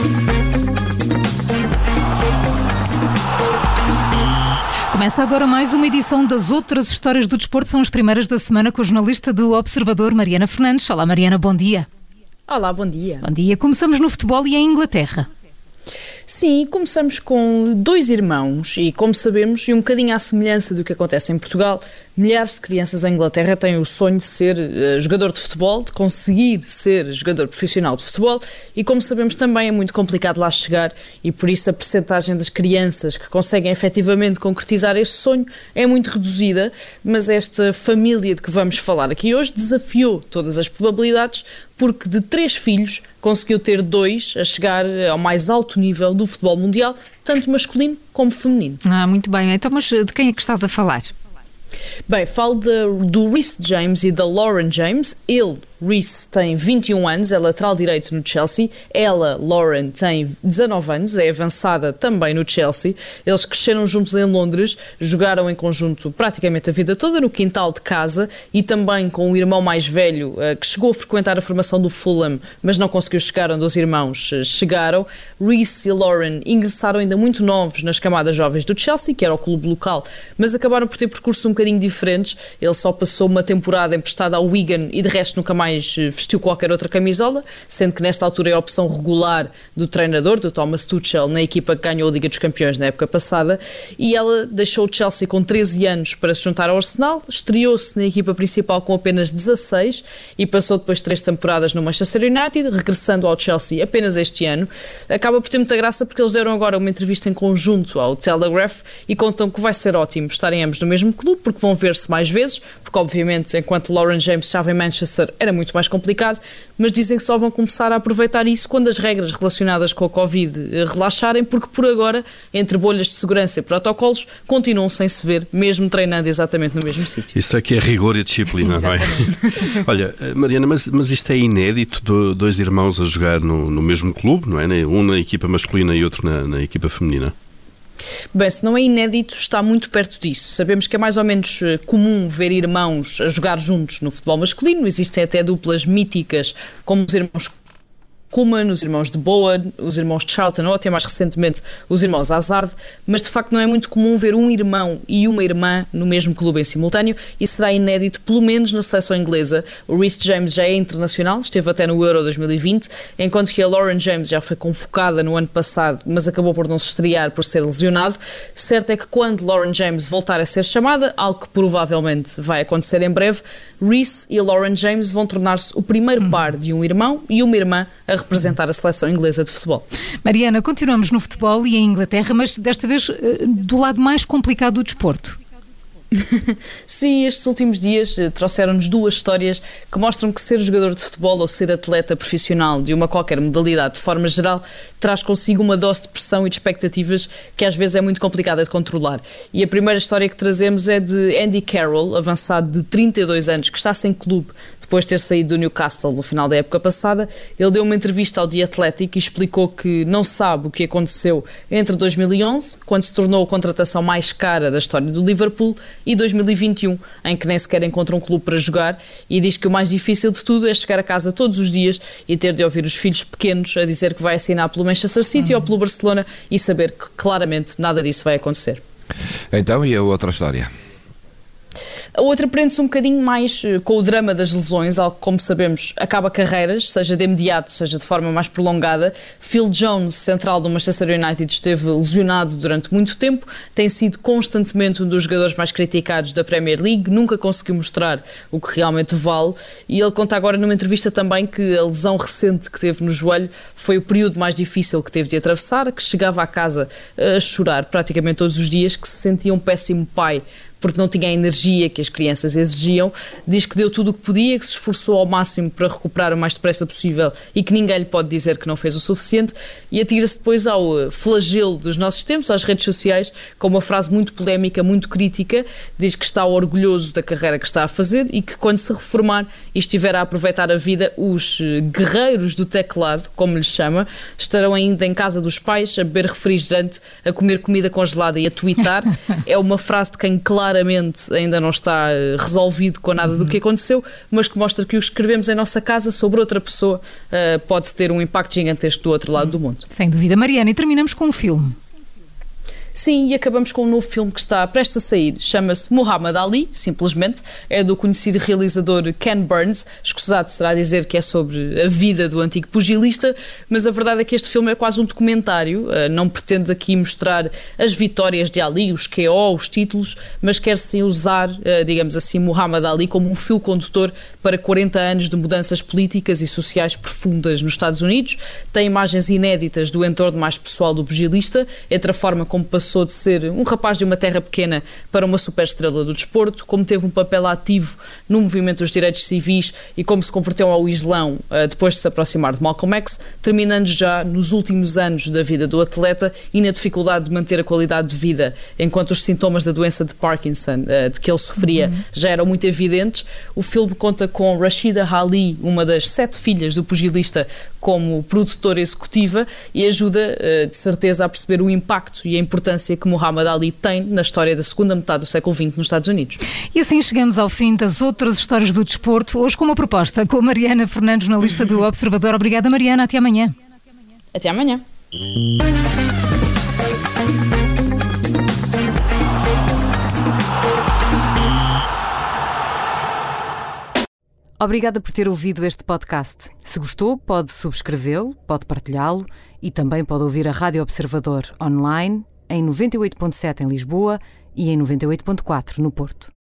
Começa agora mais uma edição das Outras Histórias do Desporto. São as primeiras da semana com a jornalista do Observador, Mariana Fernandes. Olá, Mariana, bom dia. Olá, bom dia. Bom dia. Começamos no futebol e em Inglaterra. Sim, começamos com dois irmãos e, como sabemos, e um bocadinho à semelhança do que acontece em Portugal, milhares de crianças em Inglaterra têm o sonho de ser jogador de futebol, de conseguir ser jogador profissional de futebol e, como sabemos, também é muito complicado lá chegar e, por isso, a percentagem das crianças que conseguem efetivamente concretizar esse sonho é muito reduzida, mas esta família de que vamos falar aqui hoje desafiou todas as probabilidades porque de 3 filhos conseguiu ter 2 a chegar ao mais alto nível do futebol mundial, tanto masculino como feminino. Muito bem. Então, mas de quem é que estás a falar? Bem, falo do Reece James e da Lauren James. Ele, Reece, tem 21 anos, é lateral direito no Chelsea. Ela, Lauren, tem 19 anos, é avançada também no Chelsea. Eles cresceram juntos em Londres, jogaram em conjunto praticamente a vida toda no quintal de casa e também com o irmão mais velho, que chegou a frequentar a formação do Fulham, mas não conseguiu chegar onde os irmãos chegaram. Reece e Lauren ingressaram ainda muito novos nas camadas jovens do Chelsea, que era o clube local, mas acabaram por ter percursos um bocadinho diferentes. Ele só passou uma temporada emprestada ao Wigan e de resto nunca mais vestiu qualquer outra camisola, sendo que nesta altura é a opção regular do treinador, do Thomas Tuchel, na equipa que ganhou a Liga dos Campeões na época passada, e ela deixou o Chelsea com 13 anos para se juntar ao Arsenal, estreou-se na equipa principal com apenas 16 e passou depois 3 temporadas no Manchester United, regressando ao Chelsea apenas este ano. Acaba por ter muita graça porque eles deram agora uma entrevista em conjunto ao Telegraph e contam que vai ser ótimo estarem ambos no mesmo clube, porque vão ver-se mais vezes, porque obviamente enquanto Lauren James estava em Manchester era muito mais complicado, mas dizem que só vão começar a aproveitar isso quando as regras relacionadas com a Covid relaxarem, porque por agora, entre bolhas de segurança e protocolos, continuam sem se ver, mesmo treinando exatamente no mesmo sítio. Isso é que é rigor e disciplina, não é? Olha, Mariana, mas isto é inédito, dois irmãos a jogar no mesmo clube, não é? Um na equipa masculina e outro na equipa feminina. Bem, se não é inédito, está muito perto disso. Sabemos que é mais ou menos comum ver irmãos a jogar juntos no futebol masculino. Existem até duplas míticas, como os irmãos Koeman, os irmãos de Bowen, os irmãos de Charlton, ou até mais recentemente os irmãos Hazard, mas de facto não é muito comum ver um irmão e uma irmã no mesmo clube em simultâneo e será inédito, pelo menos na seleção inglesa. O Reece James já é internacional, esteve até no Euro 2020, enquanto que a Lauren James já foi convocada no ano passado, mas acabou por não se estrear por ser lesionado. Certo é que quando Lauren James voltar a ser chamada, algo que provavelmente vai acontecer em breve, Reece e Lauren James vão tornar-se o primeiro par de um irmão e uma irmã a representar a seleção inglesa de futebol. Mariana, continuamos no futebol e em Inglaterra, mas desta vez do lado mais complicado do desporto. Sim, estes últimos dias trouxeram-nos 2 histórias que mostram que ser jogador de futebol ou ser atleta profissional de uma qualquer modalidade, de forma geral, traz consigo uma dose de pressão e de expectativas que às vezes é muito complicada de controlar. E a primeira história que trazemos é de Andy Carroll, avançado de 32 anos, que está sem clube depois de ter saído do Newcastle no final da época passada. Ele deu uma entrevista ao The Athletic e explicou que não sabe o que aconteceu entre 2011, quando se tornou a contratação mais cara da história do Liverpool, e 2021, em que nem sequer encontra um clube para jogar, e diz que o mais difícil de tudo é chegar a casa todos os dias e ter de ouvir os filhos pequenos a dizer que vai assinar pelo Manchester City ou pelo Barcelona e saber que claramente nada disso vai acontecer. Então, e a outra história? A outra prende-se um bocadinho mais com o drama das lesões, algo que, como sabemos, acaba carreiras, seja de imediato, seja de forma mais prolongada. Phil Jones, central do Manchester United, esteve lesionado durante muito tempo, tem sido constantemente um dos jogadores mais criticados da Premier League, nunca conseguiu mostrar o que realmente vale, e ele conta agora numa entrevista também que a lesão recente que teve no joelho foi o período mais difícil que teve de atravessar, que chegava à casa a chorar praticamente todos os dias, que se sentia um péssimo pai porque não tinha a energia que as crianças exigiam. Diz que deu tudo o que podia, que se esforçou ao máximo para recuperar o mais depressa possível e que ninguém lhe pode dizer que não fez o suficiente, e atira-se depois ao flagelo dos nossos tempos, às redes sociais, com uma frase muito polémica, muito crítica. Diz que está orgulhoso da carreira que está a fazer e que quando se reformar e estiver a aproveitar a vida, os guerreiros do teclado, como lhes chama, estarão ainda em casa dos pais a beber refrigerante, a comer comida congelada e a tweetar. É uma frase de quem claramente claramente ainda não está resolvido com nada do que aconteceu, mas que mostra que o que escrevemos em nossa casa sobre outra pessoa pode ter um impacto gigantesco do outro lado do mundo. Sem dúvida. Mariana, e terminamos com um filme. Sim, e acabamos com um novo filme que está prestes a sair. Chama-se Muhammad Ali, simplesmente. É do conhecido realizador Ken Burns. Escusado será dizer que é sobre a vida do antigo pugilista, mas a verdade é que este filme é quase um documentário. Não pretende aqui mostrar as vitórias de Ali, os KO, os títulos, mas quer sim usar, digamos assim, Muhammad Ali como um fio condutor para 40 anos de mudanças políticas e sociais profundas nos Estados Unidos. Tem imagens inéditas do entorno mais pessoal do pugilista, entre a forma como passou de ser um rapaz de uma terra pequena para uma superestrela do desporto, como teve um papel ativo no movimento dos direitos civis e como se converteu ao Islão depois de se aproximar de Malcolm X, terminando já nos últimos anos da vida do atleta e na dificuldade de manter a qualidade de vida, enquanto os sintomas da doença de Parkinson, de que ele sofria, já eram muito evidentes. O filme conta com Rashida Ali, uma das 7 filhas do pugilista, como produtora executiva e ajuda, de certeza, a perceber o impacto e a importância que Muhammad Ali tem na história da segunda metade do século XX nos Estados Unidos. E assim chegamos ao fim das outras histórias do desporto, hoje com uma proposta com a Mariana Fernandes, jornalista do Observador. Obrigada, Mariana. Até amanhã. Até amanhã. Obrigada por ter ouvido este podcast. Se gostou, pode subscrevê-lo, pode partilhá-lo e também pode ouvir a Rádio Observador online em 98.7 em Lisboa e em 98.4 no Porto.